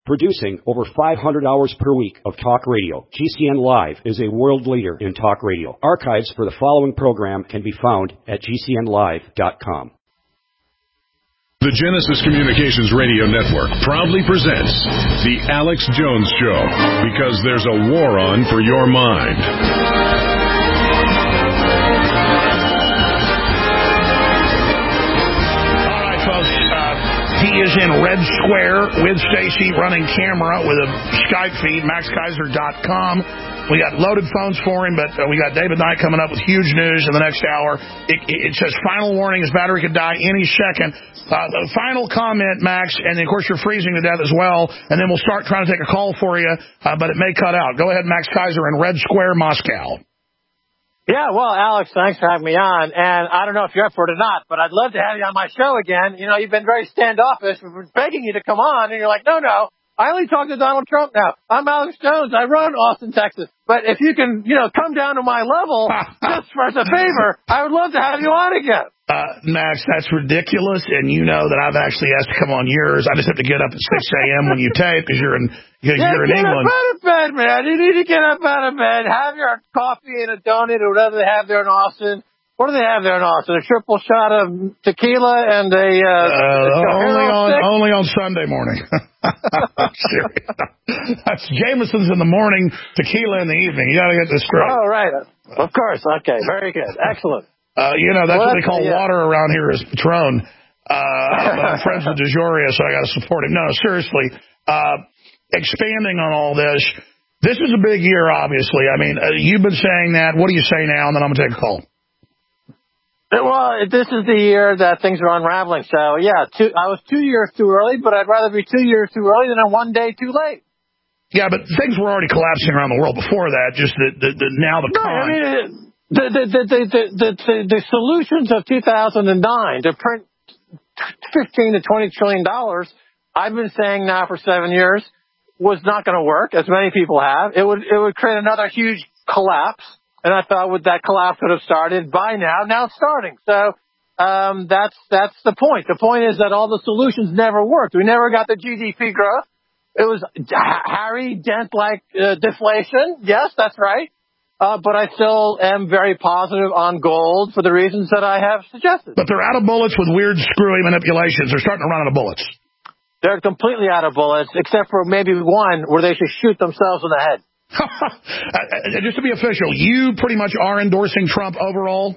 Producing over 500 hours per week of talk radio, GCN Live is a world leader in talk radio. Archives for the following program can be found at GCNlive.com. The Genesis Communications Radio Network proudly presents The Alex Jones Show, because there's a war on for your mind. He is in Red Square with Stacy, running camera with a Skype feed, MaxKaiser.com. We got loaded phones for him, but we got David Knight coming up with huge news in the next hour. It says, final warning, his battery could die any second. The final comment, Max, and of course you're freezing to death as well, and then we'll start trying to take a call for you, but it may cut out. Go ahead, Max Kaiser in Red Square, Moscow. Yeah, well, Alex, thanks for having me on. And I don't know if you're up for it or not, but I'd love to have you on my show again. You know, you've been very standoffish. We've been begging you to come on, and you're like, no. I only talk to Donald Trump now. I'm Alex Jones. I run Austin, Texas. But if you can, come down to my level just for as a favor, I would love to have you on again. Max, that's ridiculous, and you know that I've actually asked to come on yours. I just have to get up at 6 a.m. when you tape because you're in England. Get up out of bed, man. You need to get up out of bed. Have your coffee and a donut or whatever they have there in Austin. What do they have there in Austin? A triple shot of tequila and only on Sunday morning. That's Jameson's in the morning, tequila in the evening. You got to get this straight. Oh, right. Of course. Okay. Very good. Excellent. That's what they call water around here is Patron. I'm friends with DeJoria, so I got to support him. No, seriously. Expanding on all this, this is a big year, obviously. I mean, you've been saying that. What do you say now? And then I'm going to take a call. Well, this is the year that things are unraveling. So, yeah, I was 2 years too early, but I'd rather be 2 years too early than 1 day too late. Yeah, but things were already collapsing around the world before that. Just now the con. I mean, the solutions of 2009 to print $15 to $20 trillion, I've been saying now for 7 years, was not going to work, as many people have. It would create another huge collapse. And I thought that collapse would have started by now. Now it's starting. So that's the point. The point is that all the solutions never worked. We never got the GDP growth. It was Harry Dent-like deflation. Yes, that's right. But I still am very positive on gold for the reasons that I have suggested. But they're out of bullets with weird, screwy manipulations. They're starting to run out of bullets. They're completely out of bullets, except for maybe one where they should shoot themselves in the head. Just to be official, you pretty much are endorsing Trump overall?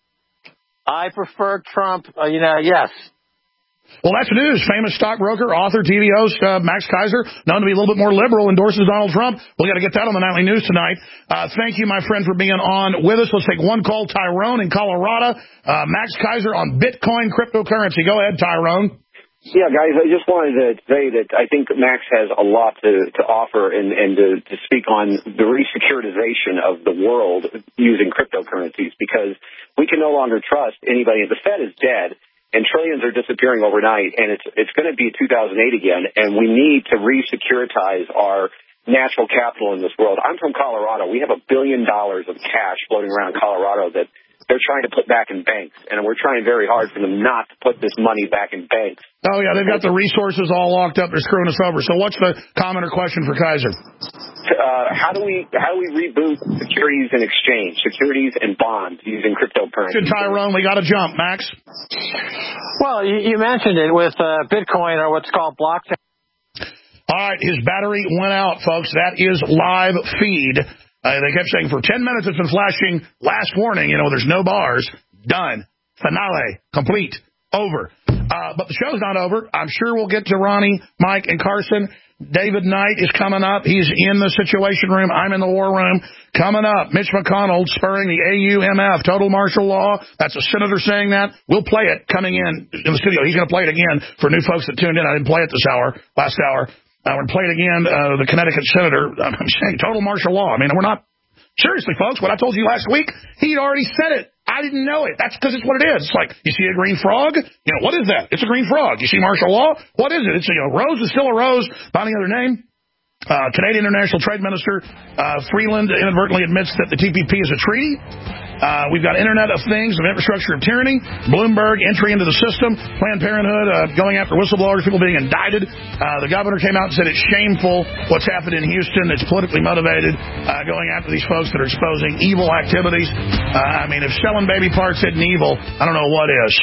I prefer Trump, yes. Well, that's news. Famous stockbroker, author, TV host, Max Kaiser, known to be a little bit more liberal, endorses Donald Trump. We got to get that on the nightly news tonight. Thank you, my friend, for being on with us. Let's take one call. Tyrone in Colorado. Max Kaiser on Bitcoin cryptocurrency. Go ahead, Tyrone. Yeah, guys, I just wanted to say that I think Max has a lot to offer and to speak on the resecuritization of the world using cryptocurrencies, because we can no longer trust anybody. The Fed is dead, and trillions are disappearing overnight, and it's going to be 2008 again, and we need to resecuritize our natural capital in this world. I'm from Colorado. We have $1 billion of cash floating around Colorado that they're trying to put back in banks, and we're trying very hard for them not to put this money back in banks. Oh, yeah, they've got the resources all locked up. They're screwing us over. So what's the comment or question for Kaiser? How do we reboot securities and exchange, securities and bonds using cryptocurrency? Tyrone, we got to jump. Max? Well, you mentioned it with Bitcoin, or what's called blockchain. All right, his battery went out, folks. That is live feed. They kept saying for 10 minutes it's been flashing last warning, there's no bars. Done. Finale. Complete. Over. But the show's not over. I'm sure we'll get to Ronnie, Mike, and Carson. David Knight is coming up. He's in the Situation Room. I'm in the War Room. Coming up, Mitch McConnell spurring the AUMF, total martial law. That's a senator saying that. We'll play it coming in the studio. He's going to play it again for new folks that tuned in. I didn't play it last hour. We're going to play it again, the Connecticut senator. I'm saying total martial law. I mean, we're not. Seriously, folks, what I told you last week, he'd already said it. I didn't know it. That's because it's what it is. It's like, you see a green frog? What is that? It's a green frog. You see martial law? What is it? It's rose is still a rose by any other name. Canadian International Trade Minister Freeland inadvertently admits that the TPP is a treaty. We've got Internet of Things, of infrastructure of tyranny, Bloomberg entry into the system, Planned Parenthood going after whistleblowers, people being indicted. The governor came out and said it's shameful what's happened in Houston. It's politically motivated, going after these folks that are exposing evil activities. I mean, if selling baby parts isn't evil, I don't know what is.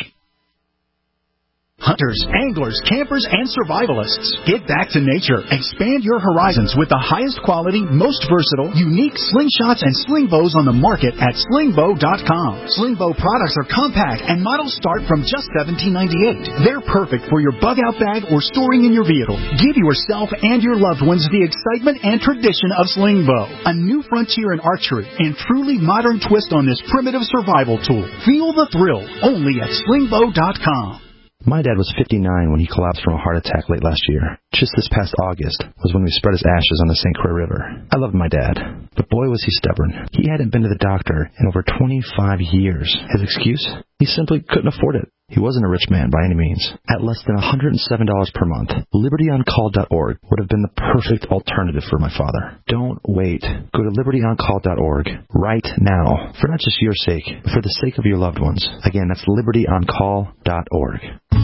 Hunters, anglers, campers, and survivalists. Get back to nature. Expand your horizons with the highest quality, most versatile, unique slingshots and sling bows on the market at slingbow.com. Slingbow products are compact and models start from just $17.98. They're perfect for your bug-out bag or storing in your vehicle. Give yourself and your loved ones the excitement and tradition of Slingbow, a new frontier in archery and truly modern twist on this primitive survival tool. Feel the thrill only at slingbow.com. My dad was 59 when he collapsed from a heart attack late last year. Just this past August was when we spread his ashes on the St. Croix River. I loved my dad, but boy was he stubborn. He hadn't been to the doctor in over 25 years. His excuse? He simply couldn't afford it. He wasn't a rich man by any means. At less than $107 per month, LibertyOnCall.org would have been the perfect alternative for my father. Don't wait. Go to LibertyOnCall.org right now, for not just your sake, but for the sake of your loved ones. Again, that's LibertyOnCall.org.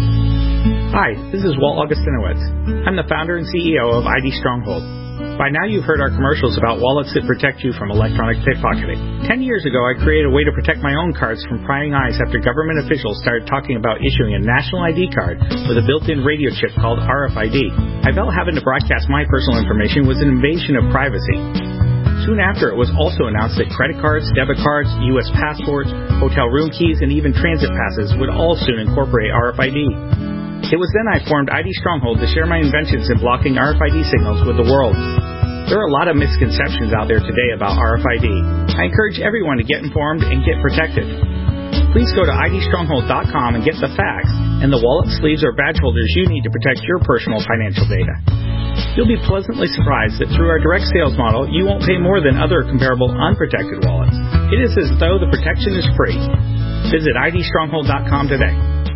Hi, this is Walt Augustinowicz. I'm the founder and CEO of ID Stronghold. By now you've heard our commercials about wallets that protect you from electronic pickpocketing. 10 years ago, I created a way to protect my own cards from prying eyes after government officials started talking about issuing a national ID card with a built-in radio chip called RFID. I felt having to broadcast my personal information was an invasion of privacy. Soon after, it was also announced that credit cards, debit cards, U.S. passports, hotel room keys, and even transit passes would all soon incorporate RFID. It was then I formed ID Stronghold to share my inventions in blocking RFID signals with the world. There are a lot of misconceptions out there today about RFID. I encourage everyone to get informed and get protected. Please go to idstronghold.com and get the facts and the wallet, sleeves, or badge holders you need to protect your personal financial data. You'll be pleasantly surprised that through our direct sales model, you won't pay more than other comparable unprotected wallets. It is as though the protection is free. Visit idstronghold.com today.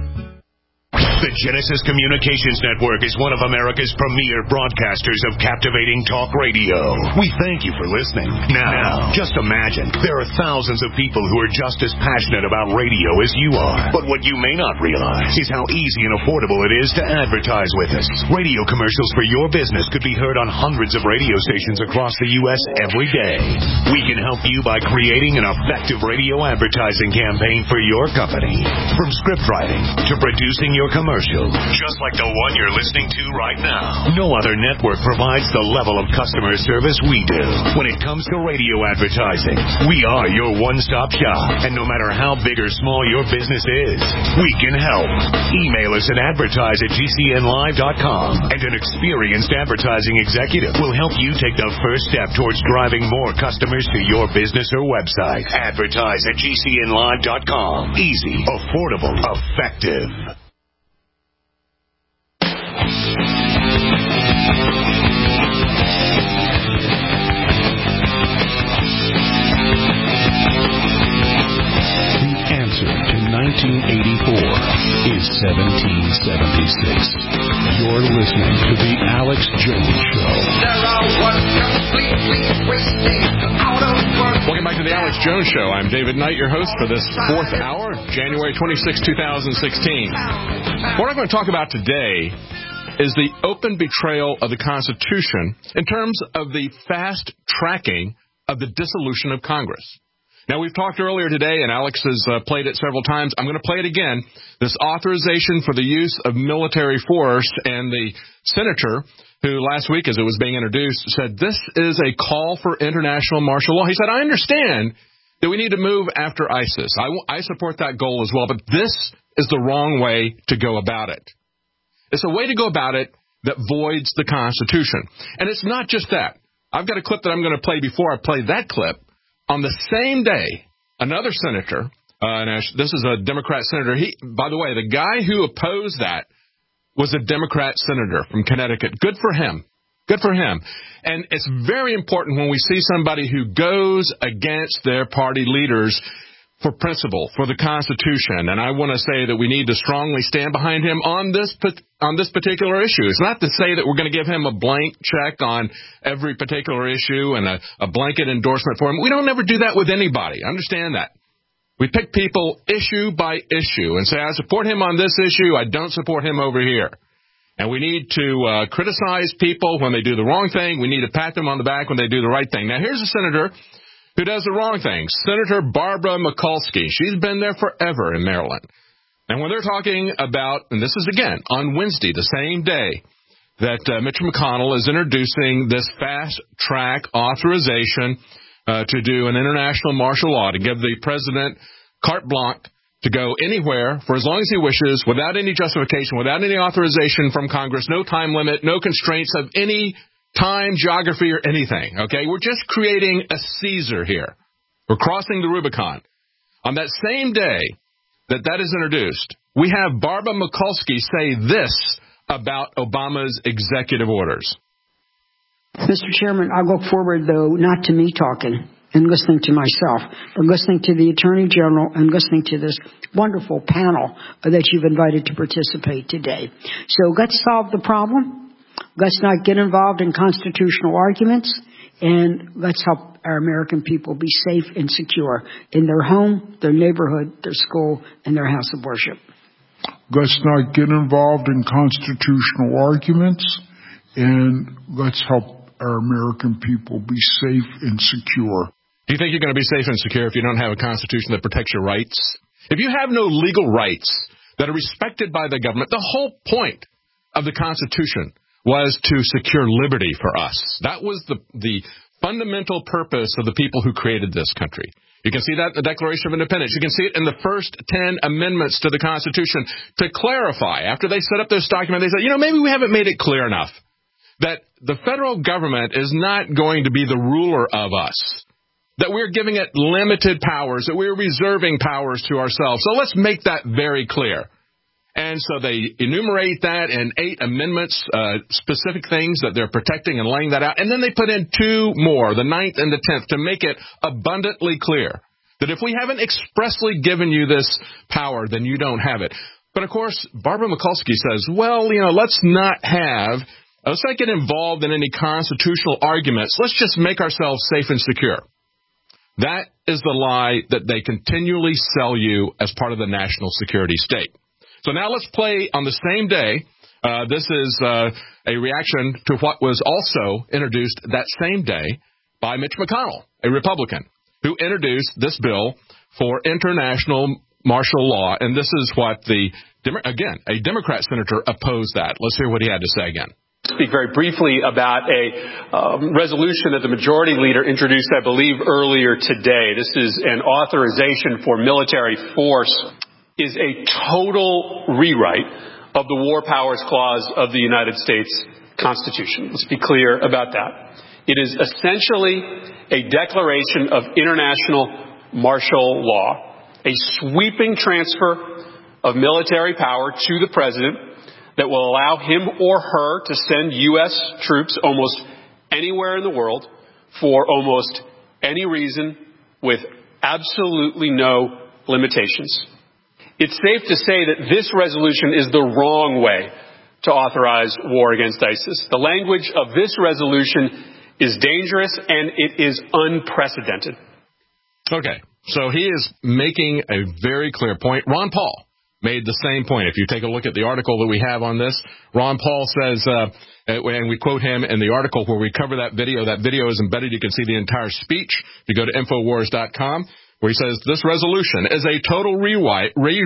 The Genesis Communications Network is one of America's premier broadcasters of captivating talk radio. We thank you for listening. Now, just imagine, there are thousands of people who are just as passionate about radio as you are. But what you may not realize is how easy and affordable it is to advertise with us. Radio commercials for your business could be heard on hundreds of radio stations across the U.S. every day. We can help you by creating an effective radio advertising campaign for your company. From script writing to producing your commercial, just like the one you're listening to right now. No other network provides the level of customer service we do. When it comes to radio advertising, we are your one-stop shop. And no matter how big or small your business is, we can help. Email us at advertise@gcnlive.com, and an experienced advertising executive will help you take the first step towards driving more customers to your business or website. Advertise@gcnlive.com. Easy, affordable, effective. The answer to 1984 is 1776. You're listening to The Alex Jones Show. Welcome back to The Alex Jones Show. I'm David Knight, your host for this fourth hour, January 26, 2016. What I'm going to talk about today is the open betrayal of the Constitution in terms of the fast tracking of the dissolution of Congress. Now, we've talked earlier today, and Alex has played it several times. I'm going to play it again. This authorization for the use of military force, and the senator who last week, as it was being introduced, said this is a call for international martial law. He said, I understand that we need to move after ISIS. I support that goal as well, but this is the wrong way to go about it. It's a way to go about it that voids the Constitution. And it's not just that. I've got a clip that I'm going to play before I play that clip. On the same day, another senator, this is a Democrat senator. By the way, the guy who opposed that was a Democrat senator from Connecticut. Good for him. Good for him. And it's very important when we see somebody who goes against their party leaders for principle, for the Constitution. And I want to say that we need to strongly stand behind him on this particular issue. It's not to say that we're going to give him a blank check on every particular issue and a blanket endorsement for him. We don't ever do that with anybody. Understand that. We pick people issue by issue and say, I support him on this issue, I don't support him over here. And we need to criticize people when they do the wrong thing. We need to pat them on the back when they do the right thing. Now, here's a senator who does the wrong thing, Senator Barbara Mikulski. She's been there forever in Maryland. And when they're talking about, and this is, again, on Wednesday, the same day that Mitch McConnell is introducing this fast-track authorization to do an international martial law, to give the president carte blanche to go anywhere for as long as he wishes, without any justification, without any authorization from Congress, no time limit, no constraints of any time, geography, or anything. Okay, we're just creating a Caesar here. We're crossing the Rubicon. On that same day that is introduced, we have Barbara Mikulski say this about Obama's executive orders. Mr. Chairman, I'll go forward, though, not to me talking and listening to myself, but listening to the Attorney General and listening to this wonderful panel that you've invited to participate today. So let's solve the problem. Let's not get involved in constitutional arguments, and let's help our American people be safe and secure in their home, their neighborhood, their school, and their house of worship. Let's not get involved in constitutional arguments, and let's help our American people be safe and secure. Do you think you're going to be safe and secure if you don't have a constitution that protects your rights? If you have no legal rights that are respected by the government, the whole point of the Constitution was to secure liberty for us. That was the fundamental purpose of the people who created this country. You can see that in the Declaration of Independence. You can see it in the first 10 amendments to the Constitution to clarify. After they set up this document, they said, maybe we haven't made it clear enough that the federal government is not going to be the ruler of us, that we're giving it limited powers, that we're reserving powers to ourselves. So let's make that very clear. And so they enumerate that in 8 amendments, specific things that they're protecting and laying that out. And then they put in 2 more, the 9th and the 10th, to make it abundantly clear that if we haven't expressly given you this power, then you don't have it. But, of course, Barbara Mikulski says, let's not get involved in any constitutional arguments. Let's just make ourselves safe and secure. That is the lie that they continually sell you as part of the national security state. So now let's play on the same day. This is a reaction to what was also introduced that same day by Mitch McConnell, a Republican, who introduced this bill for international martial law. And this is what a Democrat senator opposed that. Let's hear what he had to say again. Speak very briefly about a resolution that the majority leader introduced, I believe, earlier today. This is an authorization for military force. Is a total rewrite of the War Powers Clause of the United States Constitution. Let's be clear about that. It is essentially a declaration of international martial law, a sweeping transfer of military power to the president that will allow him or her to send U.S. troops almost anywhere in the world for almost any reason with absolutely no limitations. It's safe to say that this resolution is the wrong way to authorize war against ISIS. The language of this resolution is dangerous and it is unprecedented. Okay, so he is making a very clear point. Ron Paul made the same point. If you take a look at the article that we have on this, Ron Paul says, and we quote him in the article where we cover that video is embedded. You can see the entire speech. If you go to Infowars.com, where he says, this resolution is a total rewrite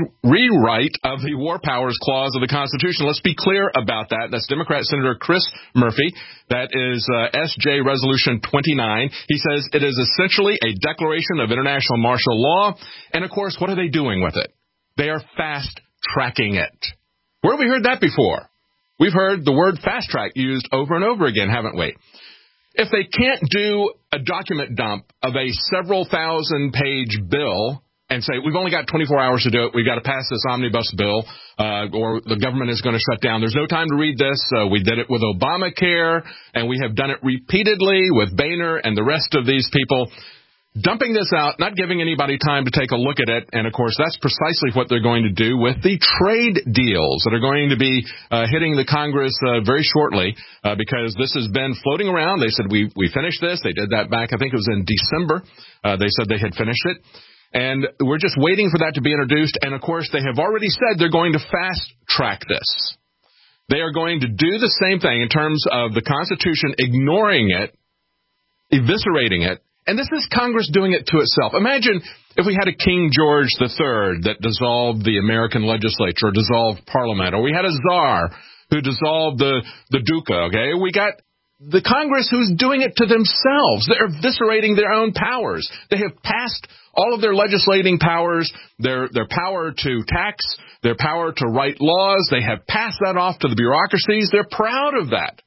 of the War Powers Clause of the Constitution. Let's be clear about that. That's Democrat Senator Chris Murphy. That is SJ Resolution 29. He says it is essentially a declaration of international martial law. And, of course, what are they doing with it? They are fast-tracking it. Where have we heard that before? We've heard the word fast-track used over and over again, haven't we? If they can't do a document dump of a several thousand-page bill and say, we've only got 24 hours to do it, we've got to pass this omnibus bill, or the government is going to shut down, there's no time to read this. We did it with Obamacare, and we have done it repeatedly with Boehner and the rest of these people. Dumping this out, not giving anybody time to take a look at it, and, of course, that's precisely what they're going to do with the trade deals that are going to be hitting the Congress very shortly because this has been floating around. They said, we finished this. They did that back, I think it was in December. They said they had finished it. And we're just waiting for that to be introduced. And, of course, they have already said they're going to fast-track this. They are going to do the same thing in terms of the Constitution, ignoring it, eviscerating it. And this is Congress doing it to itself. Imagine if we had a King George III that dissolved the American legislature, or dissolved Parliament, or we had a czar who dissolved the Duca, okay? We got the Congress who's doing it to themselves. They're eviscerating their own powers. They have passed all of their legislating powers, their power to tax, their power to write laws. They have passed that off to the bureaucracies. They're proud of that.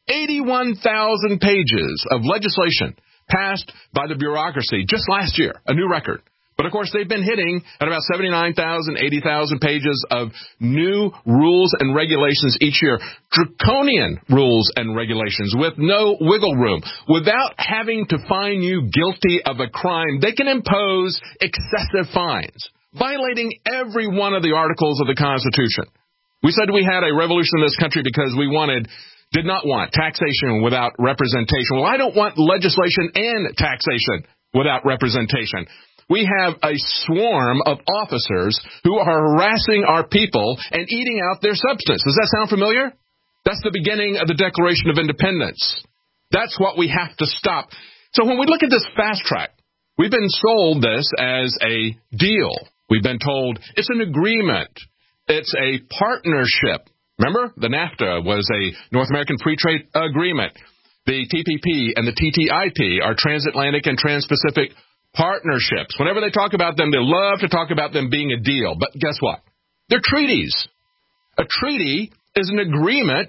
81,000 pages of legislation passed by the bureaucracy just last year, a new record. But, of course, they've been hitting at about 79,000, 80,000 pages of new rules and regulations each year. Draconian rules and regulations with no wiggle room. Without having to find you guilty of a crime, they can impose excessive fines, violating every one of the articles of the Constitution. We said we had a revolution in this country because we did not want taxation without representation. Well, I don't want legislation and taxation without representation. We have a swarm of officers who are harassing our people and eating out their substance. Does that sound familiar? That's the beginning of the Declaration of Independence. That's what we have to stop. So when we look at this fast track, we've been sold this as a deal. We've been told it's an agreement. It's a partnership. Remember, the NAFTA was a North American Free Trade Agreement. The TPP and the TTIP are transatlantic and trans-Pacific partnerships. Whenever they talk about them, they love to talk about them being a deal. But guess what? They're treaties. A treaty is an agreement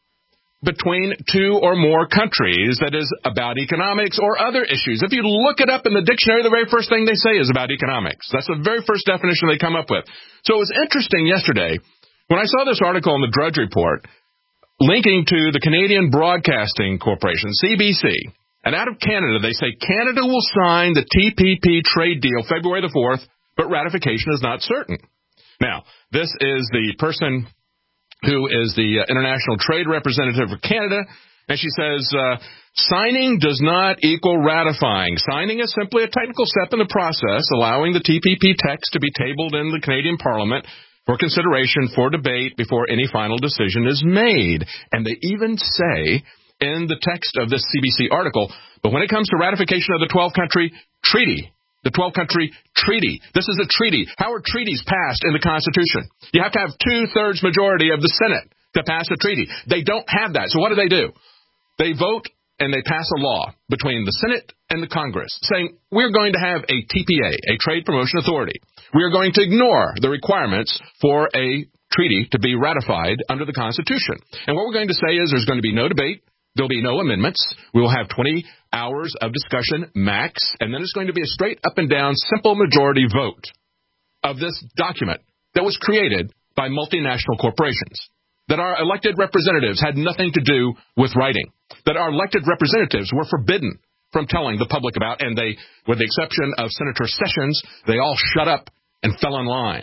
between two or more countries that is about economics or other issues. If you look it up in the dictionary, the very first thing they say is about economics. That's the very first definition they come up with. So it was interesting yesterday when I saw this article in the Drudge Report linking to the Canadian Broadcasting Corporation, CBC. And out of Canada, they say Canada will sign the TPP trade deal February the 4th, but ratification is not certain. Now, this is the person who is the international trade representative for Canada, and she says, signing does not equal ratifying. Signing is simply a technical step in the process, allowing the TPP text to be tabled in the Canadian Parliament for consideration for debate before any final decision is made. And they even say in the text of this CBC article, but when it comes to ratification of the 12-country treaty, the 12-country treaty, this is a treaty. How are treaties passed in the Constitution? You have to have 2/3 majority of the Senate to pass a treaty. They don't have that. So what do? They vote and they pass a law between the Senate and the Congress saying we're going to have a TPA, a Trade Promotion Authority. We are going to ignore the requirements for a treaty to be ratified under the Constitution. And what we're going to say is there's going to be no debate. There'll be no amendments. We will have 20 hours of discussion max, and then it's going to be a straight up and down simple majority vote of this document that was created by multinational corporations, that our elected representatives had nothing to do with writing, that our elected representatives were forbidden from telling the public about, and they, with the exception of Senator Sessions, they all shut up and fell in line.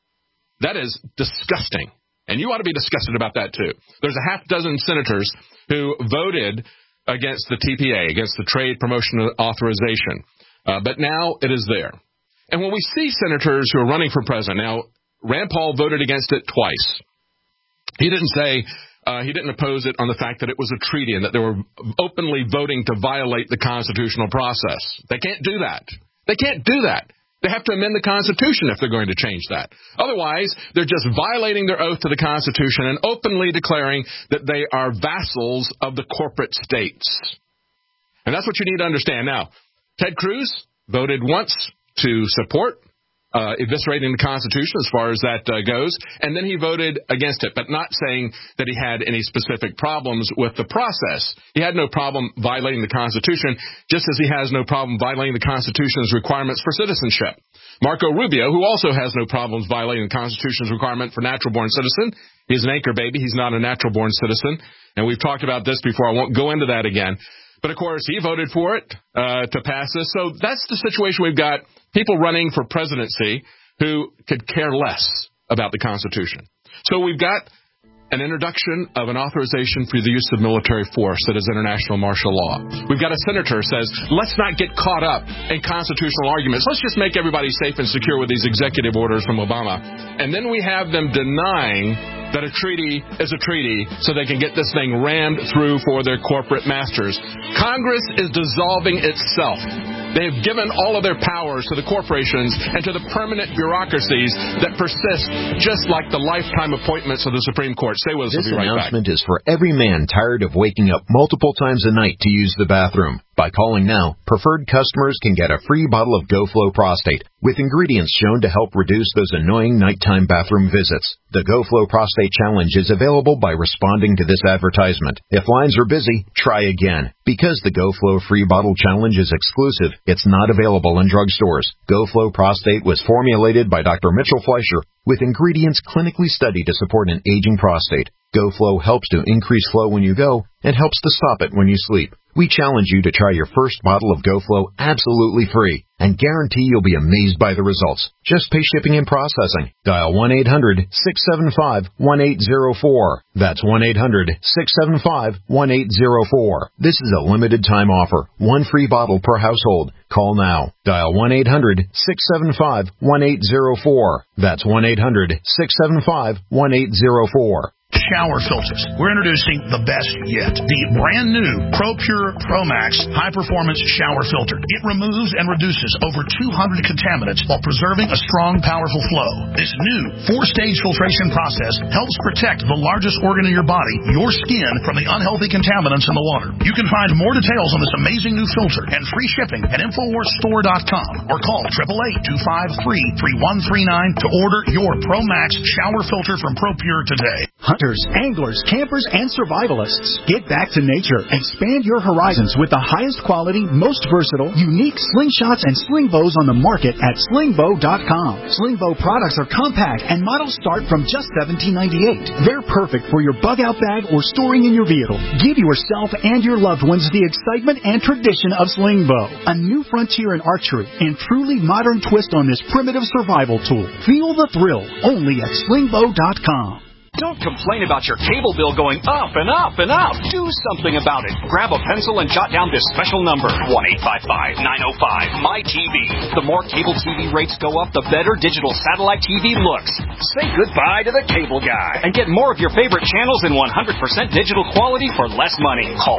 That is disgusting. And you ought to be disgusted about that, too. There's a half dozen senators who voted against the TPA, against the Trade Promotion Authorization. But now it is there. And when we see senators who are running for president, now, Rand Paul voted against it twice. He didn't say, he didn't oppose it on the fact that it was a treaty and that they were openly voting to violate the constitutional process. They can't do that. They can't do that. They have to amend the Constitution if they're going to change that. Otherwise, they're just violating their oath to the Constitution and openly declaring that they are vassals of the corporate states. And that's what you need to understand. Now, Ted Cruz voted once to support eviscerating the Constitution as far as that goes, and then he voted against it, but not saying that he had any specific problems with the process. He had no problem violating the Constitution, just as he has no problem violating the Constitution's requirements for citizenship. Marco Rubio, who also has no problems violating the Constitution's requirement for natural-born citizen, he's an anchor baby, he's not a natural-born citizen, and we've talked about this before, I won't go into that again. But, of course, he voted for it to pass this. So that's the situation we've got. People running for presidency who could care less about the Constitution. So we've got an introduction of an authorization for the use of military force that is international martial law. We've got a senator who says, let's not get caught up in constitutional arguments. Let's just make everybody safe and secure with these executive orders from Obama. And then we have them denying that a treaty is a treaty so they can get this thing rammed through for their corporate masters. Congress is dissolving itself. They have given all of their powers to the corporations and to the permanent bureaucracies that persist just like the lifetime appointments of the Supreme Court. Stay with us. This we'll be right back. announcement is for every man tired of waking up multiple times a night to use the bathroom. By calling now, preferred customers can get a free bottle of GoFlow Prostate with ingredients shown to help reduce those annoying nighttime bathroom visits. The GoFlow Prostate Challenge is available by responding to this advertisement. If lines are busy, try again. Because the GoFlow Free Bottle Challenge is exclusive, it's not available in drugstores. GoFlow Prostate was formulated by Dr. Mitchell Fleischer with ingredients clinically studied to support an aging prostate. GoFlow helps to increase flow when you go and helps to stop it when you sleep. We challenge you to try your first bottle of GoFlow absolutely free and guarantee you'll be amazed by the results. Just pay shipping and processing. Dial 1-800-675-1804. That's 1-800-675-1804. This is a limited time offer. One free bottle per household. Call now. Dial 1-800-675-1804. That's 1-800-675-1804. Shower filters. We're introducing the best yet. The brand new ProPure ProMax high-performance shower filter. It removes and reduces over 200 contaminants while preserving a strong, powerful flow. This new 4-stage filtration process helps protect the largest organ in your body, your skin, from the unhealthy contaminants in the water. You can find more details on this amazing new filter and free shipping at InfoWarsStore.com or call 888-253-3139 to order your ProMax shower filter from ProPure today. Hunters, anglers, campers, and survivalists. Get back to nature. Expand your horizons with the highest quality, most versatile, unique slingshots and sling bows on the market at slingbow.com. Slingbow products are compact and models start from just $17.98. They're perfect for your bug-out bag or storing in your vehicle. Give yourself and your loved ones the excitement and tradition of Slingbow, a new frontier in archery and truly modern twist on this primitive survival tool. Feel the thrill only at slingbow.com. Don't complain about your cable bill going up and up and up. Do something about it. Grab a pencil and jot down this special number, 1-855-905-MY-TV. The more cable TV rates go up, the better digital satellite TV looks. Say goodbye to the cable guy and get more of your favorite channels in 100% digital quality for less money. Call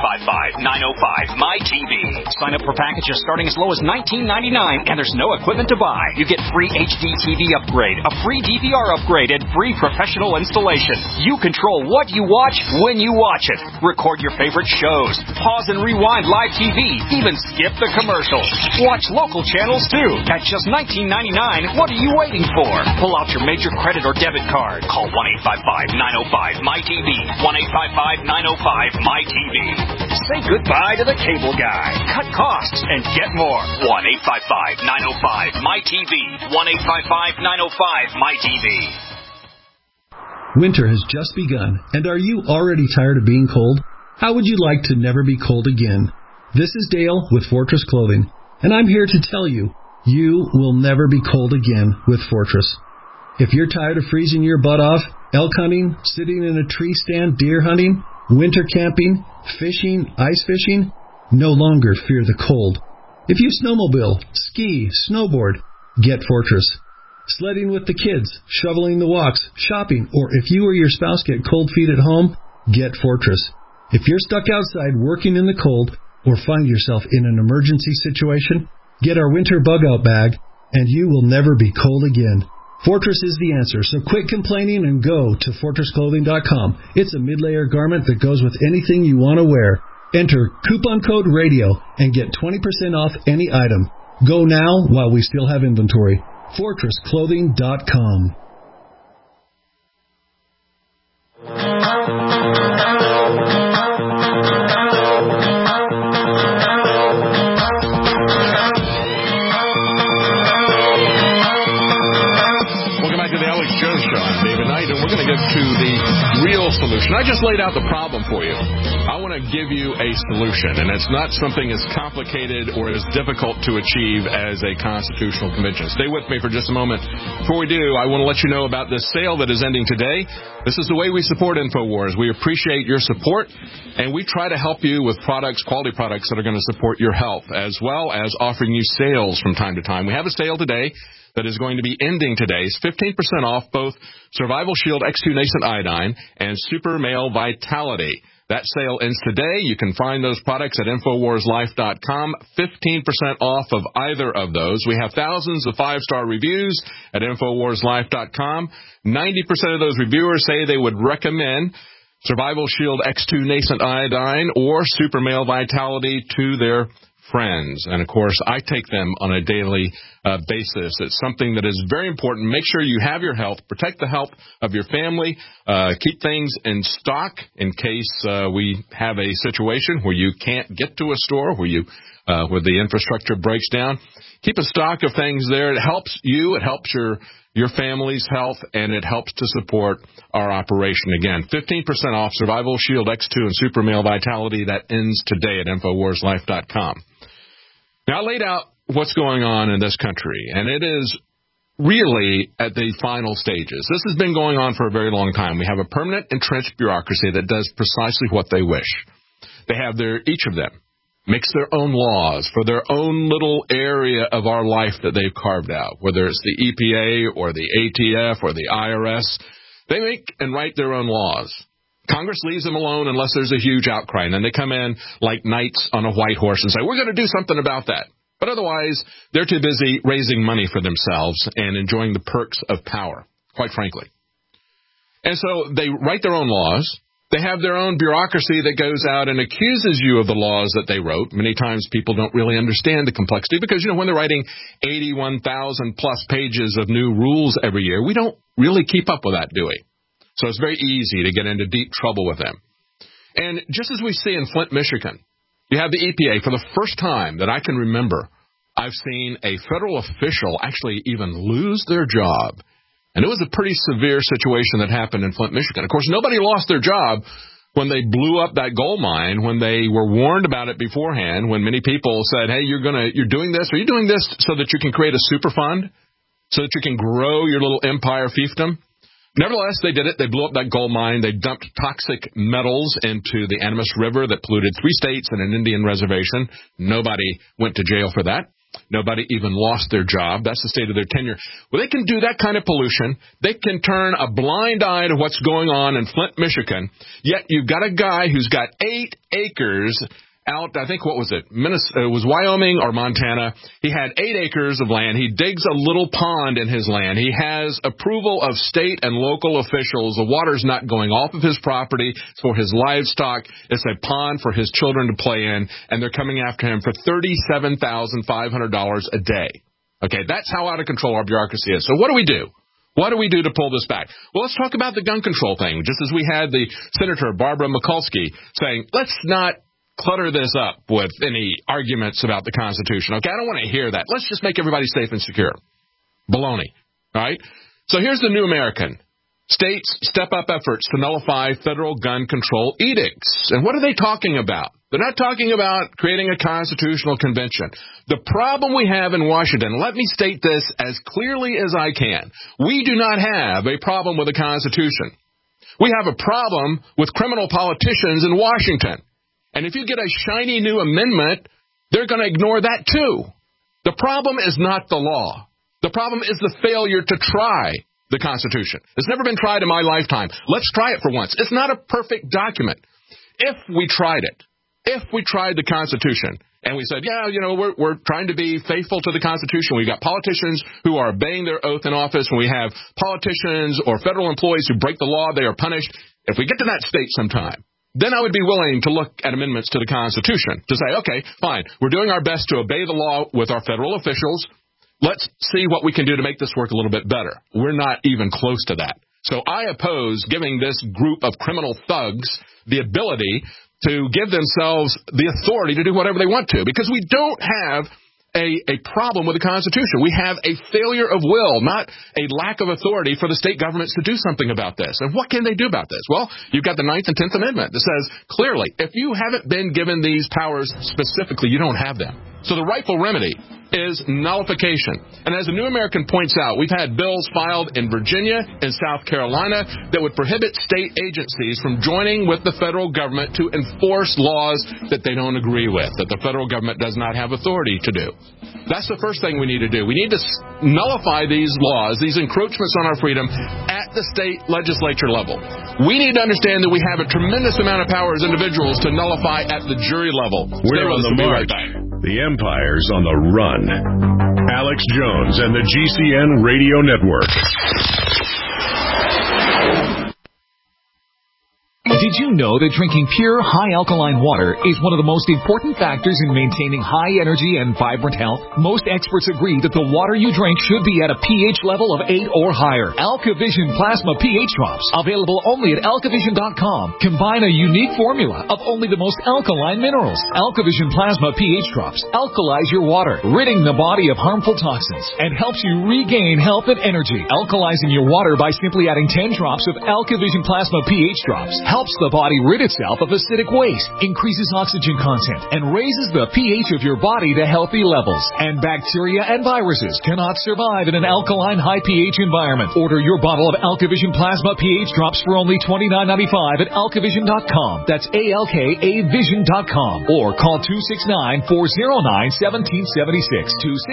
1-855-905-MY-TV. Sign up for packages starting as low as $19.99, and there's no equipment to buy. You get free HD TV upgrade, a free DVR upgrade, and free professional installation. You control what you watch when you watch it. Record your favorite shows. Pause and rewind live TV. Even skip the commercials. Watch local channels too. At just $19.99, what are you waiting for? Pull out your major credit or debit card. Call 1-855-905-MY-TV. 1-855-905-MY-TV. Say goodbye to the cable guy. Cut costs and get more. 1-855-905-MY-TV. 1-855-905-MY-TV. Winter has just begun, and are you already tired of being cold? How would you like to never be cold again? This is Dale with Fortress Clothing, and I'm here to tell you, you will never be cold again with Fortress. If you're tired of freezing your butt off, elk hunting, sitting in a tree stand, deer hunting, winter camping, fishing, ice fishing, no longer fear the cold. If you snowmobile, ski, snowboard, get Fortress. Sledding with the kids, shoveling the walks, shopping, or if you or your spouse get cold feet at home, get Fortress. If you're stuck outside working in the cold or find yourself in an emergency situation, get our winter bug-out bag, and you will never be cold again. Fortress is the answer, so quit complaining and go to FortressClothing.com. It's a mid-layer garment that goes with anything you want to wear. Enter coupon code RADIO and get 20% off any item. Go now while we still have inventory. FortressClothing.com. Welcome back to the Alex Jones Show. I'm David Knight, and we're going to get to the real solution. I just laid out the problem for you. I want want to give you a solution, and it's not something as complicated or as difficult to achieve as a constitutional convention. Stay with me for just a moment. Before we do, I want to let you know about this sale that is ending today. This is the way we support InfoWars. We appreciate your support, and we try to help you with products, quality products that are going to support your health, as well as offering you sales from time to time. We have a sale today that is going to be ending today. It's 15% off both Survival Shield X2 Nascent Iodine and Super Male Vitality. That sale ends today. You can find those products at InfoWarsLife.com. 15% off of either of those. We have thousands of 5-star reviews at InfoWarsLife.com. 90% of those reviewers say they would recommend Survival Shield X2 Nascent Iodine or Super Male Vitality to their friends. And, of course, I take them on a daily basis. It's something that is very important. Make sure you have your health. Protect the health of your family. Keep things in stock in case we have a situation where you can't get to a store, where the infrastructure breaks down. Keep a stock of things there. It helps you. It helps your family's health, and it helps to support our operation. Again, 15% off Survival Shield X2 and Super Male Vitality. That ends today at InfoWarsLife.com. Now, I laid out what's going on in this country, and it is really at the final stages. This has been going on for a very long time. We have a permanent entrenched bureaucracy that does precisely what they wish. They have each of them makes their own laws for their own little area of our life that they've carved out, whether it's the EPA or the ATF or the IRS. They make and write their own laws. Congress leaves them alone unless there's a huge outcry, and then they come in like knights on a white horse and say, we're going to do something about that. But otherwise, they're too busy raising money for themselves and enjoying the perks of power, quite frankly. And so they write their own laws. They have their own bureaucracy that goes out and accuses you of the laws that they wrote. Many times people don't really understand the complexity because, when they're writing 81,000-plus pages of new rules every year, we don't really keep up with that, do we? So it's very easy to get into deep trouble with them. And just as we see in Flint, Michigan, you have the EPA. For the first time that I can remember, I've seen a federal official actually even lose their job. And it was a pretty severe situation that happened in Flint, Michigan. Of course, nobody lost their job when they blew up that gold mine, when they were warned about it beforehand, when many people said, hey, you're doing this. Are you doing this so that you can create a super fund, so that you can grow your little empire fiefdom? Nevertheless, they did it. They blew up that gold mine. They dumped toxic metals into the Animas River that polluted 3 states and an Indian reservation. Nobody went to jail for that. Nobody even lost their job. That's the state of their tenure. Well, they can do that kind of pollution. They can turn a blind eye to what's going on in Flint, Michigan. Yet you've got a guy who's got 8 acres out, I think, what was it? It was Wyoming or Montana. He had 8 acres of land. He digs a little pond in his land. He has approval of state and local officials. The water's not going off of his property. It's for his livestock. It's a pond for his children to play in, and they're coming after him for $37,500 a day. Okay, that's how out of control our bureaucracy is. So what do we do? What do we do to pull this back? Well, let's talk about the gun control thing, just as we had the Senator Barbara Mikulski saying, let's not clutter this up with any arguments about the Constitution. Okay, I don't want to hear that. Let's just make everybody safe and secure. Baloney. All right? So here's the New American. States step up efforts to nullify federal gun control edicts. And what are they talking about? They're not talking about creating a constitutional convention. The problem we have in Washington, let me state this as clearly as I can. We do not have a problem with the Constitution. We have a problem with criminal politicians in Washington. And if you get a shiny new amendment, they're going to ignore that too. The problem is not the law. The problem is the failure to try the Constitution. It's never been tried in my lifetime. Let's try it for once. It's not a perfect document. If we tried it, if we tried the Constitution, and we said, we're trying to be faithful to the Constitution. We've got politicians who are obeying their oath in office. When we have politicians or federal employees who break the law, they are punished. If we get to that state sometime, then I would be willing to look at amendments to the Constitution to say, okay, fine, we're doing our best to obey the law with our federal officials. Let's see what we can do to make this work a little bit better. We're not even close to that. So I oppose giving this group of criminal thugs the ability to give themselves the authority to do whatever they want to, because we don't have a problem with the Constitution. We have a failure of will, not a lack of authority for the state governments to do something about this. And what can they do about this? Well, you've got the 9th and 10th Amendment that says clearly, if you haven't been given these powers specifically, you don't have them. So the rightful remedy is nullification. And as the New American points out, we've had bills filed in Virginia and South Carolina that would prohibit state agencies from joining with the federal government to enforce laws that they don't agree with, that the federal government does not have authority to do. That's the first thing we need to do. We need to nullify these laws, these encroachments on our freedom at the state legislature level. We need to understand that we have a tremendous amount of power as individuals to nullify at the jury level. We're on the march. The empire's on the run. Alex Jones and the GCN Radio Network. Did you know that drinking pure, high-alkaline water is one of the most important factors in maintaining high energy and vibrant health? Most experts agree that the water you drink should be at a pH level of 8 or higher. AlkaVision Plasma pH Drops, available only at alkavision.com, combine a unique formula of only the most alkaline minerals. AlkaVision Plasma pH Drops alkalize your water, ridding the body of harmful toxins, and helps you regain health and energy. Alkalizing your water by simply adding 10 drops of AlkaVision Plasma pH Drops helps the body rid itself of acidic waste, increases oxygen content, and raises the pH of your body to healthy levels. And bacteria and viruses cannot survive in an alkaline high pH environment. Order your bottle of AlkaVision Plasma pH Drops for only $29.95 at alkavision.com. That's ALKAvision.com. Or call 269-409-1776.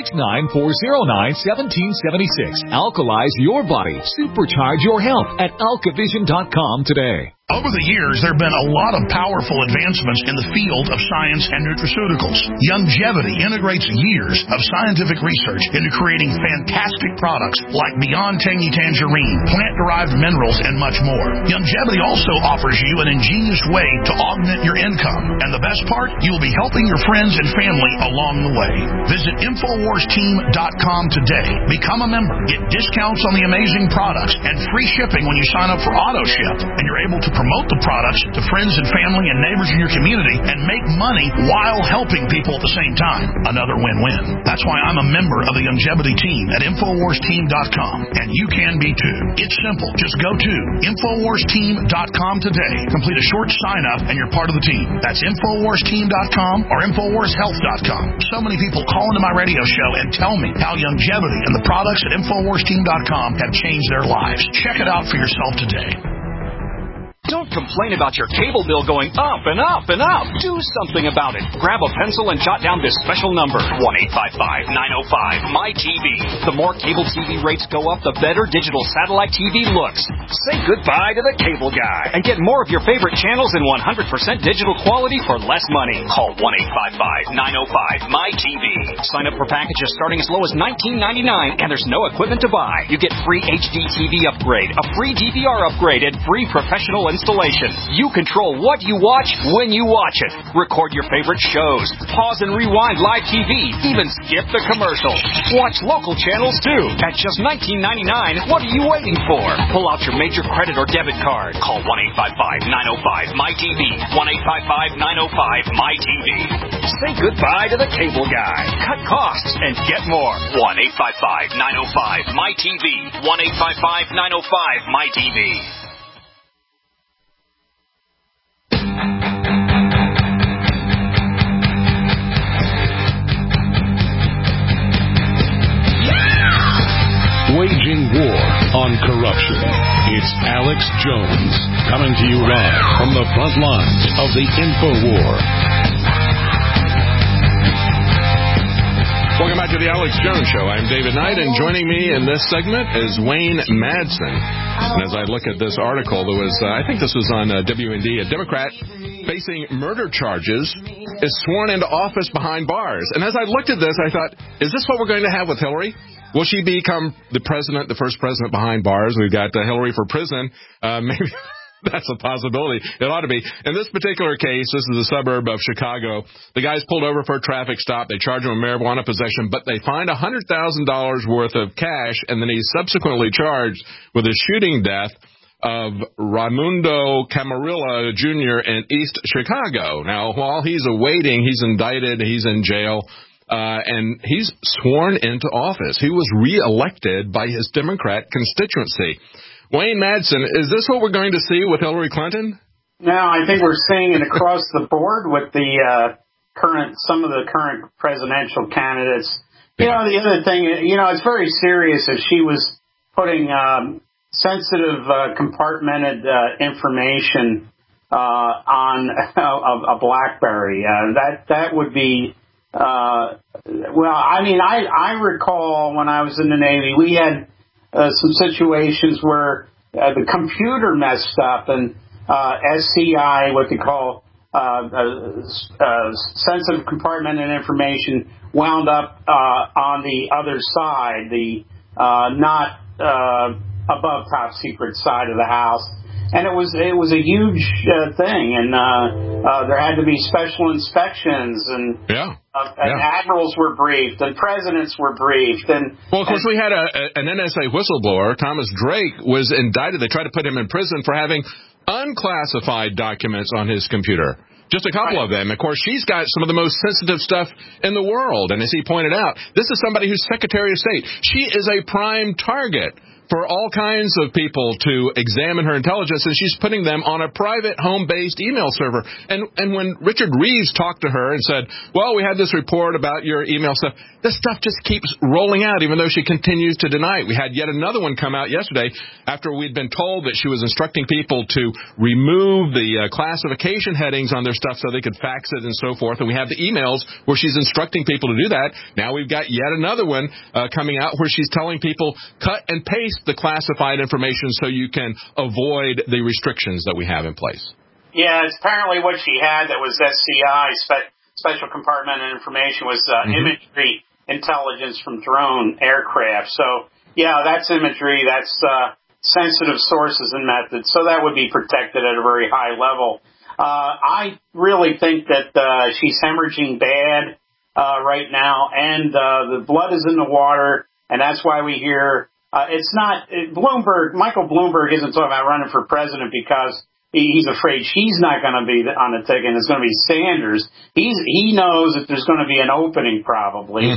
269-409-1776. Alkalize your body. Supercharge your health at alkavision.com today. Over the years, there have been a lot of powerful advancements in the field of science and nutraceuticals. Youngevity integrates years of scientific research into creating fantastic products like Beyond Tangy Tangerine, plant-derived minerals, and much more. Youngevity also offers you an ingenious way to augment your income. And the best part, you will be helping your friends and family along the way. Visit InfoWarsTeam.com today. Become a member. Get discounts on the amazing products and free shipping when you sign up for AutoShip. And you're able to promote the products to friends and family and neighbors in your community and make money while helping people at the same time. Another win-win. That's why I'm a member of the Youngevity team at InfoWarsTeam.com. And you can be too. It's simple. Just go to InfoWarsTeam.com today. Complete a short sign-up and you're part of the team. That's InfoWarsTeam.com or InfoWarsHealth.com. So many people call into my radio show and tell me how Youngevity and the products at InfoWarsTeam.com have changed their lives. Check it out for yourself today. Don't complain about your cable bill going up and up and up. Do something about it. Grab a pencil and jot down this special number, 1-855-905-MY-TV. The more cable TV rates go up, the better digital satellite TV looks. Say goodbye to the cable guy and get more of your favorite channels in 100% digital quality for less money. Call 1-855-905-MY-TV. Sign up for packages starting as low as $19.99 and there's no equipment to buy. You get free HD TV upgrade, a free DVR upgrade, and free professional installation. You control what you watch when you watch it. Record your favorite shows. Pause and rewind live TV. Even skip the commercials. Watch local channels too. At just $19.99, what are you waiting for? Pull out your major credit or debit card. Call 1-855-905-MY-TV. 1-855-905-MY-TV. Say goodbye to the cable guy. Cut costs and get more. 1-855-905-MY-TV. 1-855-905-MY-TV. Waging war on corruption. It's Alex Jones coming to you live from the front lines of the InfoWar. Welcome back to the Alex Jones Show. I'm David Knight, and joining me in this segment is Wayne Madsen. And as I look at this article, there was, I think this was on WND, a Democrat facing murder charges is sworn into office behind bars. And as I looked at this, I thought, is this what we're going to have with Hillary? Will she become the president, the first president behind bars? We've got Hillary for prison. Maybe that's a possibility. It ought to be. In this particular case, this is a suburb of Chicago. The guy's pulled over for a traffic stop. They charge him with marijuana possession, but they find $100,000 worth of cash, and then he's subsequently charged with the shooting death of Raimundo Camarilla Jr. in East Chicago. Now, while he's awaiting, he's indicted, he's in jail. and he's sworn into office. He was reelected by his Democrat constituency. Wayne Madsen, is this what we're going to see with Hillary Clinton? No, I think we're seeing it across the board with the some of the current presidential candidates. You know, the other thing, it's very serious if she was putting sensitive, compartmented information on a BlackBerry. That would be, I recall when I was in the Navy, we had some situations where the computer messed up and SCI, what they call sensitive compartmented information, wound up on the other side, the not above top secret side of the house. And it was a huge thing, and there had to be special inspections, and admirals were briefed, and presidents were briefed, and of course we had an NSA whistleblower, Thomas Drake, was indicted. They tried to put him in prison for having unclassified documents on his computer. Just a couple of them. Of course, she's got some of the most sensitive stuff in the world, and as he pointed out, this is somebody who's Secretary of State. She is a prime target for all kinds of people to examine her intelligence, and she's putting them on a private home-based email server. And when Richard Reeves talked to her and said, well, we had this report about your email stuff, this stuff just keeps rolling out, even though she continues to deny it. We had yet another one come out yesterday after we'd been told that she was instructing people to remove the classification headings on their stuff so they could fax it and so forth. And we have the emails where she's instructing people to do that. Now we've got yet another one coming out where she's telling people, cut and paste the classified information so you can avoid the restrictions that we have in place. Yeah, it's apparently what she had that was SCI, special compartmented information, was imagery intelligence from drone aircraft. So, yeah, that's imagery, that's sensitive sources and methods, so that would be protected at a very high level. I really think that she's hemorrhaging bad right now, and the blood is in the water, and that's why we hear it's not Bloomberg. Michael Bloomberg isn't talking about running for president because he's afraid she's not going to be on the ticket. It's going to be Sanders. He knows that there's going to be an opening probably.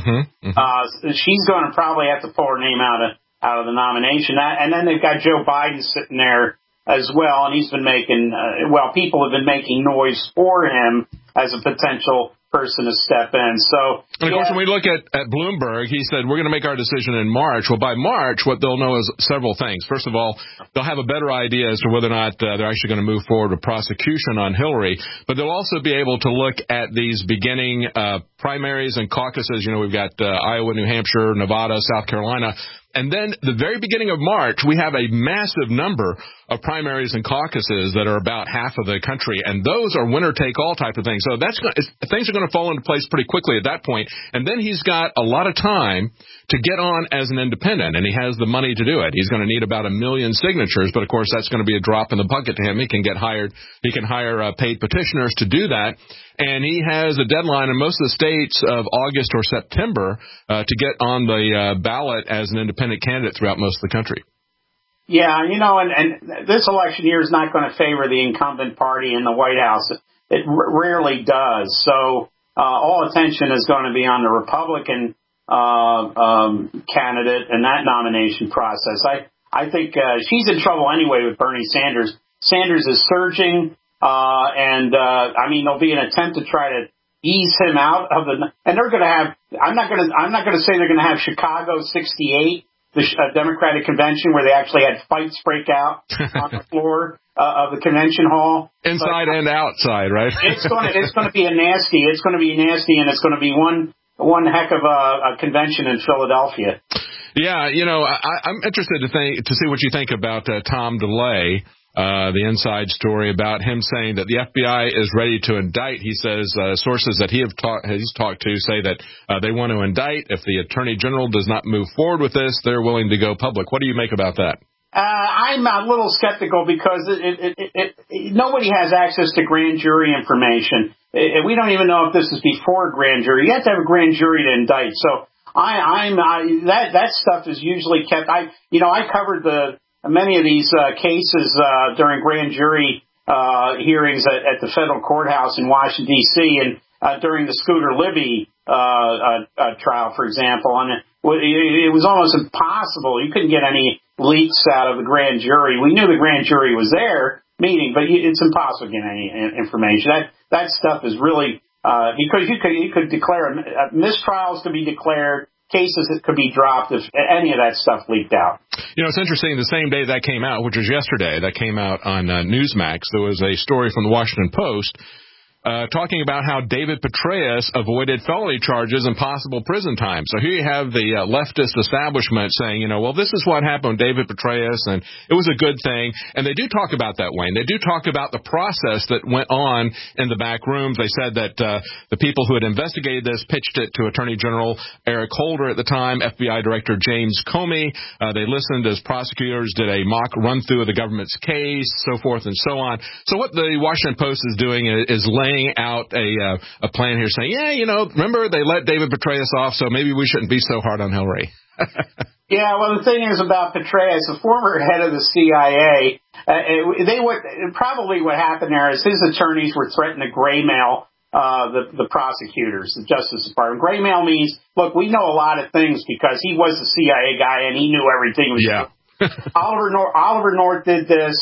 She's going to probably have to pull her name out of the nomination. And then they've got Joe Biden sitting there as well, and he's been making people have been making noise for him as a potential person to step in. So, and of course, when we look at Bloomberg, he said, we're going to make our decision in March. Well, by March, what they'll know is several things. First of all, they'll have a better idea as to whether or not they're actually going to move forward with prosecution on Hillary. But they'll also be able to look at these beginning primaries and caucuses. You know, we've got Iowa, New Hampshire, Nevada, South Carolina. And then the very beginning of March, we have a massive number of primaries and caucuses that are about half of the country, and those are winner-take-all type of things. So things are going to fall into place pretty quickly at that point. And then he's got a lot of time to get on as an independent, and he has the money to do it. He's going to need about 1 million signatures, but of course that's going to be a drop in the bucket to him. He can get hired. He can hire paid petitioners to do that. And he has a deadline in most of the states of August or September to get on the ballot as an independent candidate throughout most of the country. Yeah, and this election year is not going to favor the incumbent party in the White House. It rarely does. So all attention is going to be on the Republican candidate and that nomination process. I think she's in trouble anyway with Bernie Sanders. Sanders is surging. There'll be an attempt to try to ease him out of and they're going to have, I'm not going to say they're going to have Chicago 68, the Democratic convention where they actually had fights break out on the floor of the convention hall. Inside and outside, right? It's going to be nasty, and it's going to be one heck of a convention in Philadelphia. Yeah, I'm interested to see what you think about Tom DeLay. The inside story about him saying that the FBI is ready to indict. He says sources that he's talked to say that they want to indict. If the Attorney General does not move forward with this, they're willing to go public. What do you make about that? I'm a little skeptical because nobody has access to grand jury information. We don't even know if this is before a grand jury. You have to have a grand jury to indict. So that stuff is usually kept. I covered many of these cases during grand jury hearings at the federal courthouse in Washington, D.C., and during the Scooter Libby trial, for example, and it was almost impossible. You couldn't get any leaks out of the grand jury. We knew the grand jury was there meeting, but it's impossible to get any information. That stuff is really because you could declare mistrials could be declared. Cases that could be dropped if any of that stuff leaked out. It's interesting. The same day that came out, which was yesterday, that came out on Newsmax, there was a story from the Washington Post talking about how David Petraeus avoided felony charges and possible prison time. So here you have the leftist establishment saying, well, this is what happened with David Petraeus, and it was a good thing. And they do talk about that, Wayne. They do talk about the process that went on in the back rooms. They said that the people who had investigated this pitched it to Attorney General Eric Holder at the time, FBI Director James Comey. They listened as prosecutors did a mock run-through of the government's case, so forth and so on. So what the Washington Post is doing is laying out a plan here saying, remember they let David Petraeus off, so maybe we shouldn't be so hard on Hillary. Yeah, well, the thing is about Petraeus, the former head of the CIA, probably what happened there is his attorneys were threatening to graymail the prosecutors, the Justice Department. Graymail means, look, we know a lot of things because he was the CIA guy and he knew everything. Oliver North did this.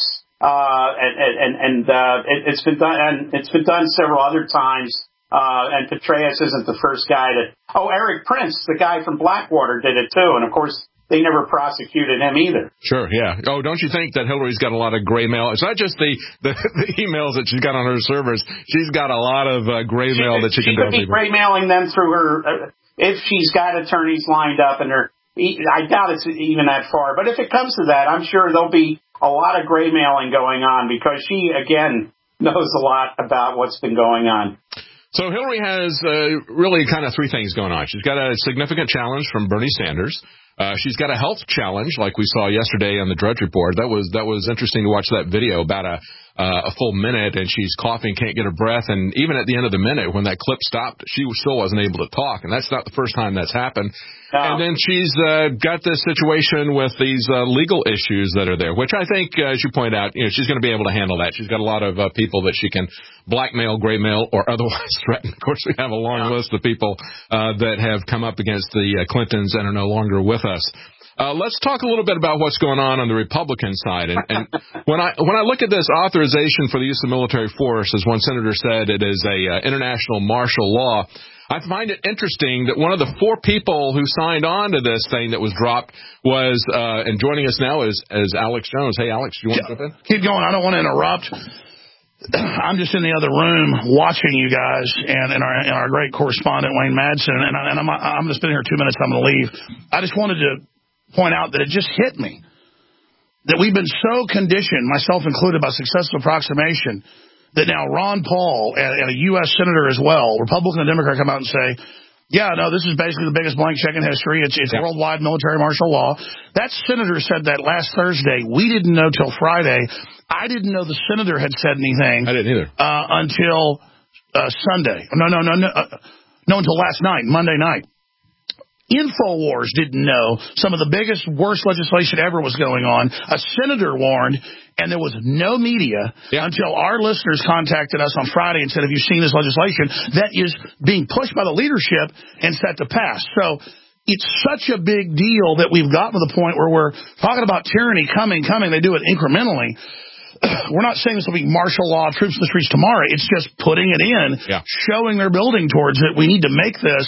It's been done, and it's been done several other times. And Petraeus isn't the first guy Eric Prince, the guy from Blackwater, did it too. And of course, they never prosecuted him either. Sure, yeah. Oh, don't you think that Hillary's got a lot of gray mail? It's not just the emails that she's got on her servers. She's got a lot of gray mail that she can do. She could be gray mailing them through her, if she's got attorneys lined up and I doubt it's even that far. But if it comes to that, I'm sure there'll be a lot of gray mailing going on because she, again, knows a lot about what's been going on. So Hillary has really kind of three things going on. She's got a significant challenge from Bernie Sanders. She's got a health challenge like we saw yesterday on the Drudge Report. That was interesting to watch that video, about a full minute, and she's coughing, can't get her breath. And even at the end of the minute, when that clip stopped, she still wasn't able to talk. And that's not the first time that's happened. No. And then she's got this situation with these legal issues that are there, which I think, as you point out, she's going to be able to handle that. She's got a lot of people that she can blackmail, graymail, or otherwise threaten. Of course, we have a long list of people that have come up against the Clintons and are no longer with us. Let's talk a little bit about what's going on the Republican side. And when I look at this authorization for the use of military force, as one senator said, it is a international martial law. I find it interesting that one of the four people who signed on to this thing that was dropped was, and joining us now is Alex Jones. Hey, Alex, you want to jump in? Keep going. I don't want to interrupt. I'm just in the other room watching you guys and our great correspondent, Wayne Madsen, and I'm going to spend here 2 minutes. I'm going to leave. I just wanted to point out that it just hit me that we've been so conditioned, myself included, by successful approximation, that now Ron Paul and a U.S. senator as well, Republican and Democrat, come out and say, yeah, no, this is basically the biggest blank check in history. It's worldwide military martial law. That senator said that last Thursday. We didn't know till Friday. I didn't know the senator had said anything. I didn't either. Until Sunday. No, until last night, Monday night. InfoWars didn't know some of the biggest, worst legislation ever was going on. A senator warned, and there was no media until our listeners contacted us on Friday and said, have you seen this legislation that is being pushed by the leadership and set to pass? So it's such a big deal that we've gotten to the point where we're talking about tyranny coming. They do it incrementally. We're not saying this will be martial law, troops in the streets tomorrow. It's just putting it in, showing they're building towards it. We need to make this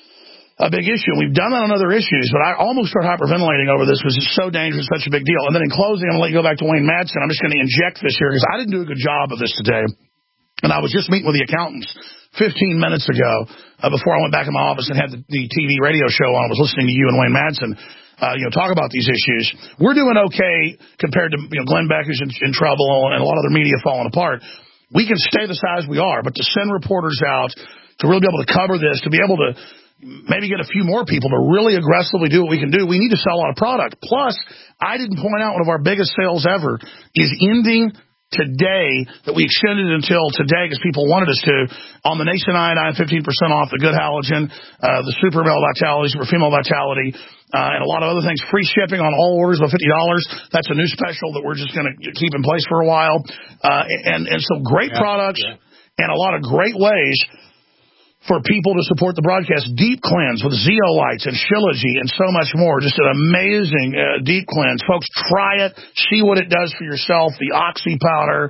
a big issue. We've done that on other issues, but I almost start hyperventilating over this because it's so dangerous, such a big deal. And then in closing, I'm going to let you go back to Wayne Madsen. I'm just going to inject this here because I didn't do a good job of this today. And I was just meeting with the accountants 15 minutes ago before I went back in my office and had the TV radio show on. I was listening to you and Wayne Madsen talk about these issues. We're doing okay compared to Glenn Beck, who's in trouble, and a lot of other media falling apart. We can stay the size we are, but to send reporters out to really be able to cover this, to be able to maybe get a few more people to really aggressively do what we can do, we need to sell a lot of product. Plus, I didn't point out one of our biggest sales ever is ending today, that we extended until today because people wanted us to, on the Nation Iodine, 15% off, the Good Halogen, the Super Male Vitality, Super Female Vitality, and a lot of other things. Free shipping on all orders of $50. That's a new special that we're just going to keep in place for a while. And so great products and a lot of great ways for people to support the broadcast. Deep Cleanse with zeolites and Shilajit and so much more. Just an amazing deep cleanse. Folks, try it. See what it does for yourself. The Oxy powder,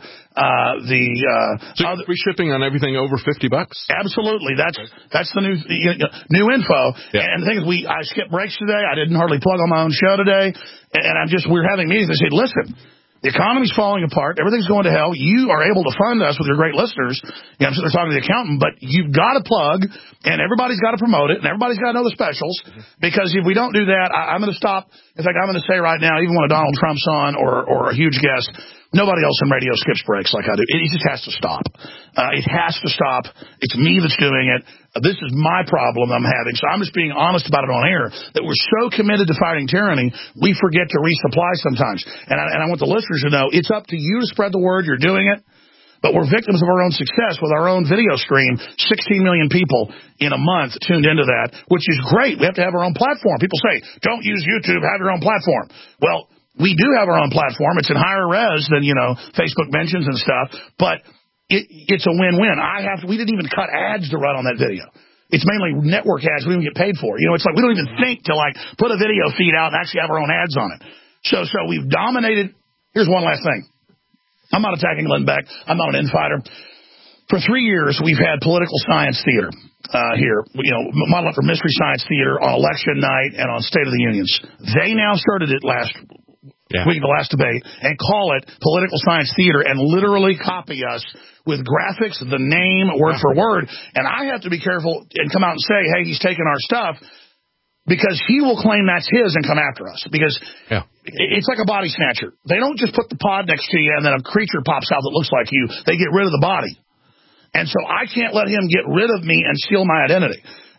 free shipping on everything over $50. Absolutely. That's the new info. Yeah. And the thing is, I skipped breaks today. I didn't hardly plug on my own show today. And we're having meetings. I said, listen, the economy's falling apart. Everything's going to hell. You are able to fund us with your great listeners. I'm sitting there talking to the accountant, but you've got to plug, and everybody's got to promote it, and everybody's got to know the specials, because if we don't do that, I'm going to stop. In fact, I'm going to say right now, even when Donald Trump's on or a huge guest, nobody else in radio skips breaks like I do. It just has to stop. It has to stop. It's me that's doing it. This is my problem I'm having. So I'm just being honest about it on air, that we're so committed to fighting tyranny, we forget to resupply sometimes. And I want the listeners to know, it's up to you to spread the word. You're doing it. But we're victims of our own success with our own video stream. 16 million people in a month tuned into that, which is great. We have to have our own platform. People say, don't use YouTube, have your own platform. Well, we do have our own platform. It's in higher res than, Facebook mentions and stuff, but it's a win-win. We didn't even cut ads to run on that video. It's mainly network ads we don't get paid for. It's like we don't even think to put a video feed out and actually have our own ads on it. So we've dominated. Here's one last thing. I'm not attacking Glenn Beck. I'm not an infighter. For 3 years, we've had political science theater here, modeled after Mystery Science Theater on election night and on State of the Unions. They now started it last week, the last debate, and call it political science theater and literally copy us with graphics, the name, word for word. And I have to be careful and come out and say, hey, he's taking our stuff, because he will claim that's his and come after us. Because it's like a body snatcher. They don't just put the pod next to you and then a creature pops out that looks like you. They get rid of the body. And so I can't let him get rid of me and steal my identity.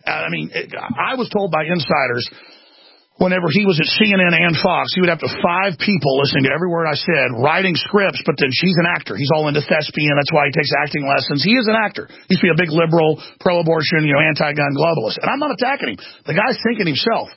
I was told by insiders, whenever he was at CNN and Fox, he would have to 5 people listening to every word I said, writing scripts, but then she's an actor. He's all into thespian. That's why he takes acting lessons. He is an actor. He used to be a big liberal, pro-abortion, anti-gun globalist. And I'm not attacking him. The guy's thinking himself.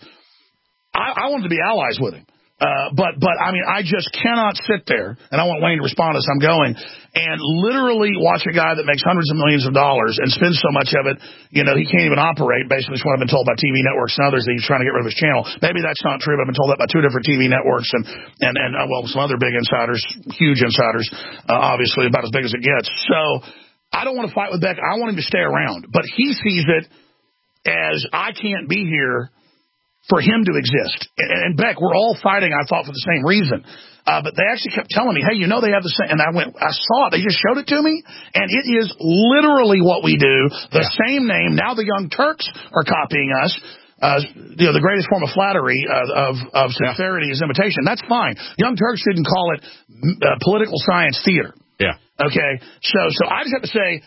I wanted to be allies with him. But I just cannot sit there, and I want Wayne to respond as I'm going, and literally watch a guy that makes hundreds of millions of dollars and spends so much of it, he can't even operate, basically, is what I've been told by TV networks and others, that he's trying to get rid of his channel. Maybe that's not true, but I've been told that by 2 different TV networks and some other big insiders, huge insiders, obviously, about as big as it gets. So I don't want to fight with Beck. I want him to stay around. But he sees it as I can't be here for him to exist. And Beck, we're all fighting, I thought, for the same reason. But they actually kept telling me, hey, they have the same. And I saw it. They just showed it to me. And it is literally what we do. The same name. Now the Young Turks are copying us. The greatest form of flattery of sincerity is imitation. That's fine. Young Turks didn't call it political science theater. Yeah. Okay. So I just have to say,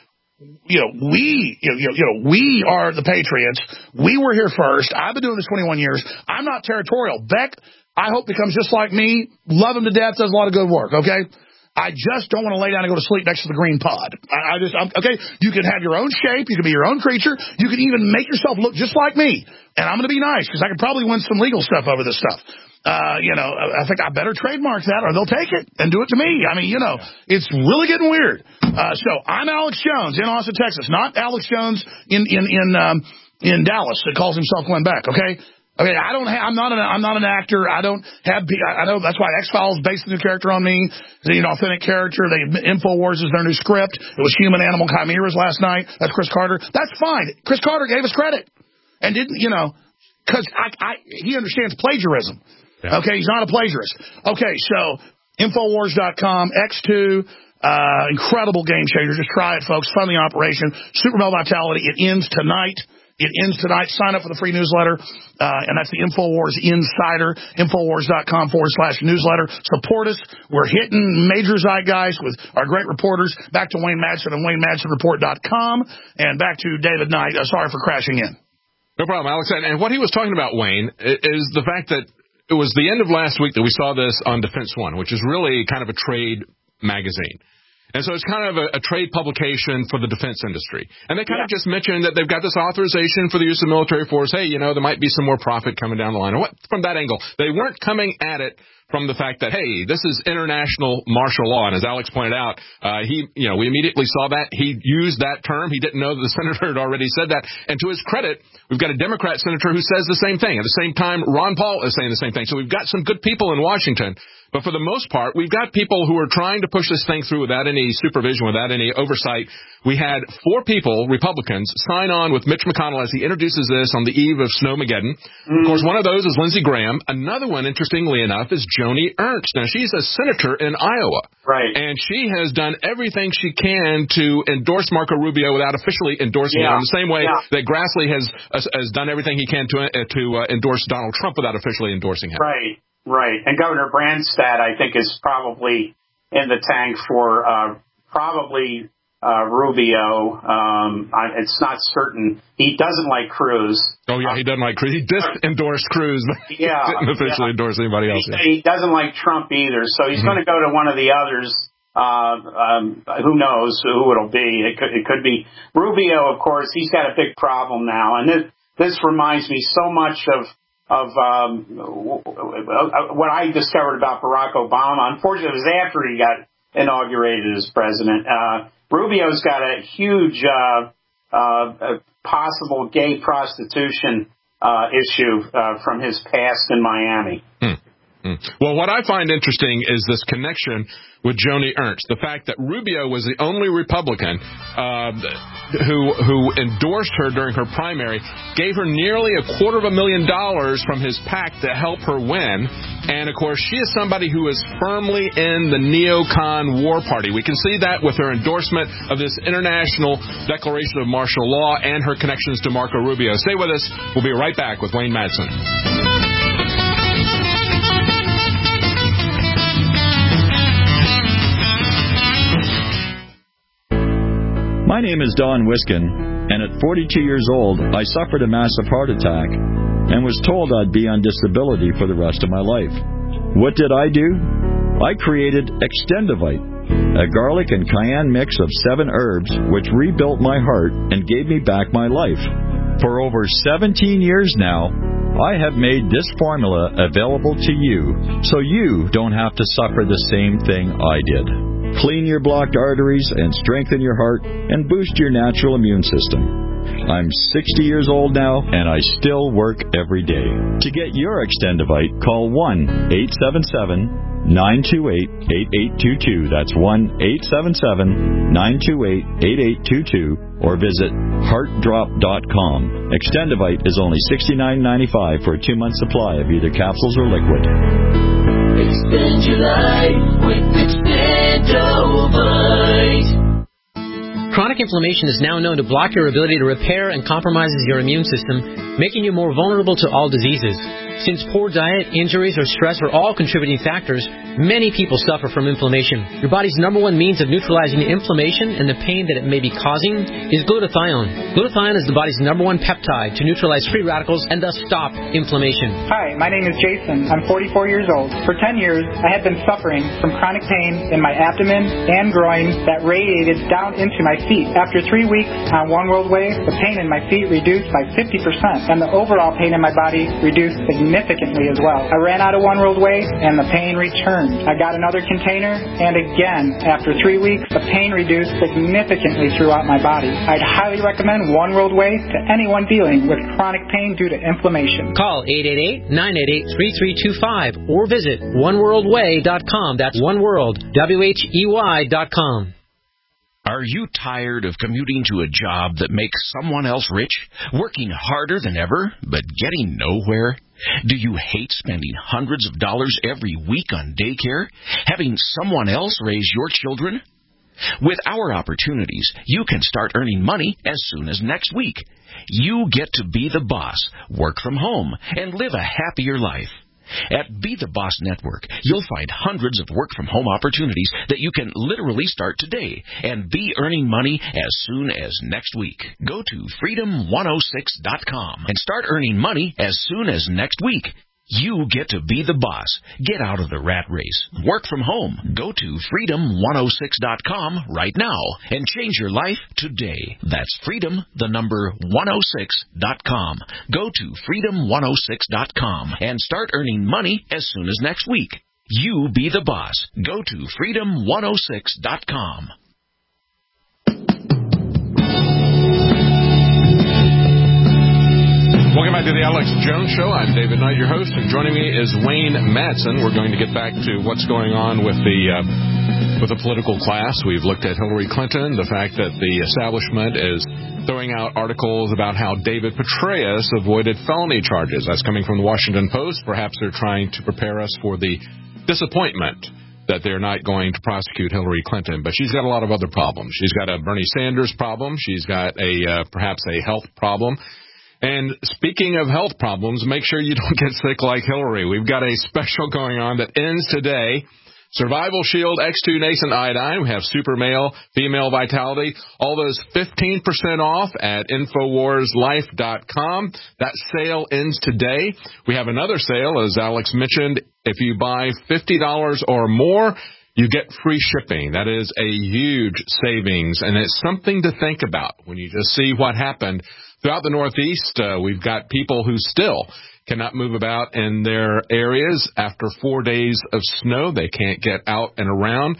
we are the Patriots. We were here first. I've been doing this 21 years. I'm not territorial. Beck, I hope, becomes just like me. Love him to death. Does a lot of good work. Okay. I just don't want to lay down and go to sleep next to the green pod. Okay. You can have your own shape. You can be your own creature. You can even make yourself look just like me. And I'm going to be nice, because I could probably win some legal stuff over this stuff. I think I better trademark that, or they'll take it and do it to me. It's really getting weird. So I'm Alex Jones in Austin, Texas, not Alex Jones in Dallas that calls himself Glenn Beck. Okay. I'm not an actor. I know that's why X-Files based the new character on me. An authentic character. InfoWars is their new script. It was Human Animal Chimeras last night. That's Chris Carter. That's fine. Chris Carter gave us credit and didn't, because he understands plagiarism. Yeah. Okay, he's not a plagiarist. Okay, so Infowars.com, X2, incredible game changer. Just try it, folks. Fund the operation. Super Male Vitality. It ends tonight. Sign up for the free newsletter, and that's the Infowars Insider, Infowars.com/newsletter. Support us. We're hitting major zeitgeist with our great reporters. Back to Wayne Madsen and WayneMadsenReport.com, and back to David Knight. Sorry for crashing in. No problem, Alex. And what he was talking about, Wayne, is the fact that it was the end of last week that we saw this on Defense One, which is really kind of a trade magazine. And so it's kind of a trade publication for the defense industry. And they kind of just mentioned that they've got this authorization for the use of military force. Hey, there might be some more profit coming down the line. Or what from that angle? They weren't coming at it from the fact that, hey, this is international martial law. And as Alex pointed out, we immediately saw that. He used that term. He didn't know that the senator had already said that. And to his credit, we've got a Democrat senator who says the same thing. At the same time, Ron Paul is saying the same thing. So we've got some good people in Washington. But for the most part, we've got people who are trying to push this thing through without any supervision, without any oversight. We had 4 people, Republicans, sign on with Mitch McConnell as he introduces this on the eve of Snowmageddon. Of course, one of those is Lindsey Graham. Another one, interestingly enough, is Joni Ernst. Now, she's a senator in Iowa. Right. And she has done everything she can to endorse Marco Rubio without officially endorsing him, in the same way that Grassley has done everything he can to endorse Donald Trump without officially endorsing him. Right. And Governor Branstad, I think, is probably in the tank for Rubio. It's not certain. He doesn't like Cruz. Oh, yeah, he doesn't like Cruz. He did endorse Cruz, but he didn't officially endorse anybody else. He doesn't like Trump either, so he's going to go to one of the others. Who knows who it'll be. It could be Rubio, of course. He's got a big problem now. And this reminds me so much of what I discovered about Barack Obama. Unfortunately, it was after he got inaugurated as president. Rubio's got a huge possible gay prostitution issue from his past in Miami. Well, what I find interesting is this connection with Joni Ernst. The fact that Rubio was the only Republican who endorsed her during her primary, gave her nearly $250,000 from his PAC to help her win. And, of course, she is somebody who is firmly in the neocon war party. We can see that with her endorsement of this international declaration of martial law and her connections to Marco Rubio. Stay with us. We'll be right back with Wayne Madsen. My name is Don Wiskin, and at 42 years old, I suffered a massive heart attack and was told I'd be on disability for the rest of my life. What did I do? I created Extendivite, a garlic and cayenne mix of 7 herbs which rebuilt my heart and gave me back my life. For over 17 years now, I have made this formula available to you so you don't have to suffer the same thing I did. Clean your blocked arteries and strengthen your heart and boost your natural immune system. I'm 60 years old now, and I still work every day. To get your Extendivite, call 1-877-928-8822. That's 1-877-928-8822. Or visit heartdrop.com. Extendivite is only $69.95 for a 2-month supply of either capsules or liquid. Extend your life with Extendovite. Chronic inflammation is now known to block your ability to repair and compromises your immune system, making you more vulnerable to all diseases. Since poor diet, injuries, or stress are all contributing factors, many people suffer from inflammation. Your body's number one means of neutralizing the inflammation and the pain that it may be causing is glutathione. Glutathione is the body's number one peptide to neutralize free radicals and thus stop inflammation. Hi, my name is Jason. I'm 44 years old. For 10 years, I had been suffering from chronic pain in my abdomen and groin that radiated down into my feet. After 3 weeks on One World Way, the pain in my feet reduced by 50%, and the overall pain in my body reduced significantly as well. I ran out of One World Way, and the pain returned. I got another container, and again, after 3 weeks, the pain reduced significantly throughout my body. I'd highly recommend One World Way to anyone dealing with chronic pain due to inflammation. Call 888-988-3325 or visit oneworldway.com. That's oneworld, WHEY.com. Are you tired of commuting to a job that makes someone else rich, working harder than ever, but getting nowhere? Do you hate spending hundreds of dollars every week on daycare, having someone else raise your children? With our opportunities, you can start earning money as soon as next week. You get to be the boss, work from home, and live a happier life. At Be the Boss Network, you'll find hundreds of work-from-home opportunities that you can literally start today and be earning money as soon as next week. Go to freedom106.com and start earning money as soon as next week. You get to be the boss. Get out of the rat race. Work from home. Go to freedom106.com right now and change your life today. That's freedom106.com. Go to freedom106.com and start earning money as soon as next week. You be the boss. Go to freedom106.com. Welcome back to the Alex Jones Show. I'm David Knight, your host, and joining me is Wayne Madsen. We're going to get back to what's going on with the political class. We've looked at Hillary Clinton, the fact that the establishment is throwing out articles about how David Petraeus avoided felony charges. That's coming from the Washington Post. Perhaps they're trying to prepare us for the disappointment that they're not going to prosecute Hillary Clinton. But she's got a lot of other problems. She's got a Bernie Sanders problem. She's got perhaps a health problem. And speaking of health problems, make sure you don't get sick like Hillary. We've got a special going on that ends today. Survival Shield X2 Nascent Iodine. We have Super Male, Female Vitality. All those 15% off at InfoWarsLife.com. That sale ends today. We have another sale, as Alex mentioned. If you buy $50 or more, you get free shipping. That is a huge savings, and it's something to think about when you just see what happened throughout the Northeast. We've got people who still cannot move about in their areas after 4 days of snow. They can't get out and around.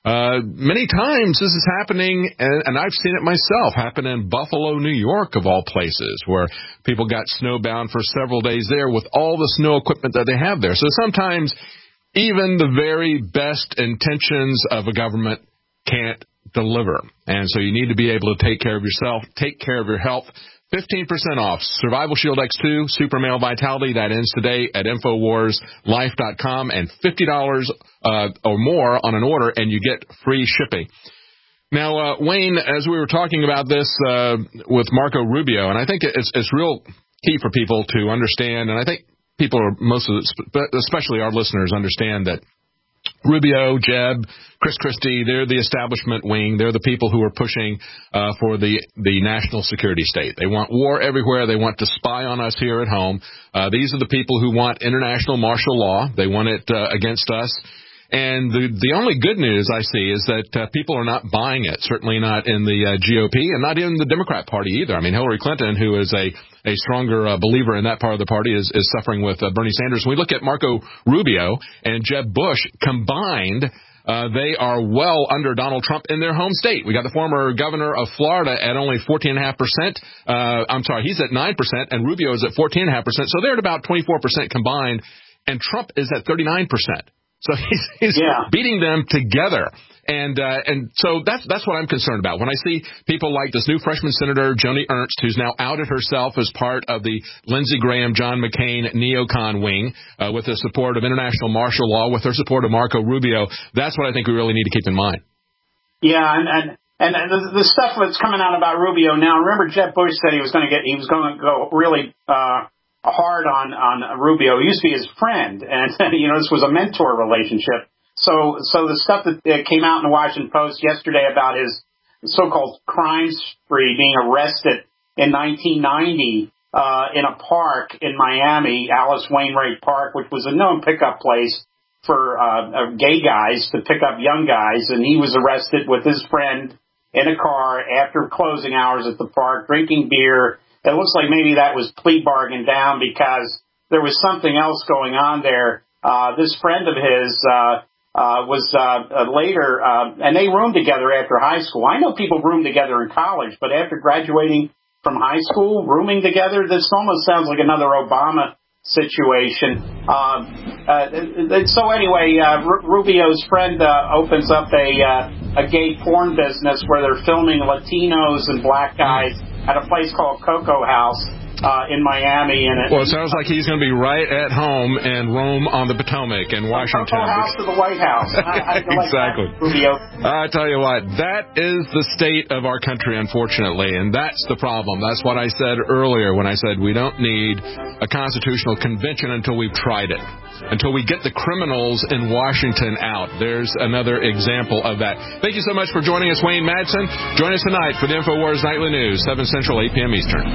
Many times this is happening, and I've seen it myself, happen in Buffalo, New York, of all places, where people got snowbound for several days there with all the snow equipment that they have there. So sometimes even the very best intentions of a government can't deliver. And so you need to be able to take care of yourself, take care of your health. 15% off Survival Shield X2, Super Male Vitality. That ends today at InfoWarsLife.com, and $50 or more on an order, and you get free shipping. Now, Wayne, as we were talking about this with Marco Rubio, and I think it's real key for people to understand, and I think people are especially our listeners, understand that Rubio, Jeb, Chris Christie, they're the establishment wing. They're the people who are pushing for the national security state. They want war everywhere. They want to spy on us here at home. These are the people who want international martial law. They want it against us. And the only good news I see is that people are not buying it, certainly not in the GOP and not in the Democrat Party either. I mean, Hillary Clinton, who is a stronger believer in that part of the party, is suffering with Bernie Sanders. When we look at Marco Rubio and Jeb Bush combined, they are well under Donald Trump in their home state. We got the former governor of Florida at only 14.5%. I'm sorry, he's at 9%, and Rubio is at 14.5%. So they're at about 24% combined, and Trump is at 39%. So he's beating them together. And so that's what I'm concerned about. When I see people like this new freshman senator, Joni Ernst, who's now outed herself as part of the Lindsey Graham, John McCain neocon wing, with the support of international martial law, with her support of Marco Rubio, that's what I think we really need to keep in mind. Yeah, and the stuff that's coming out about Rubio now, remember Jeb Bush said he was going to go really hard on Rubio. He used to be his friend, and this was a mentor relationship. So the stuff that came out in the Washington Post yesterday about his so-called crime spree, being arrested in 1990 in a park in Miami, Alice Wainwright Park, which was a known pickup place for gay guys to pick up young guys, and he was arrested with his friend in a car after closing hours at the park, drinking beer. It looks like maybe that was plea bargained down because there was something else going on there. This friend of his was later, and they roomed together after high school. I know people room together in college, but after graduating from high school, rooming together, this almost sounds like another Obama situation. So anyway, Rubio's friend opens up a gay porn business where they're filming Latinos and black guys at a place called Cocoa House in Miami. Well, it sounds like he's going to be right at home in Rome on the Potomac in Washington. Cocoa House to the White House. Exactly. Like Rubio. I tell you what, that is the state of our country, unfortunately, and that's the problem. That's what I said earlier when I said we don't need a constitutional convention until we've tried it, until we get the criminals in Washington out. There's another example of that. Thank you so much for joining us, Wayne Madsen. Join us tonight for the InfoWars Nightly News, 7 Central, 8 p.m. Eastern.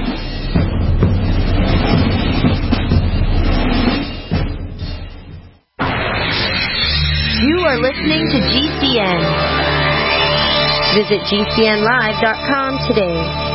You are listening to GCN. Visit GCNlive.com today.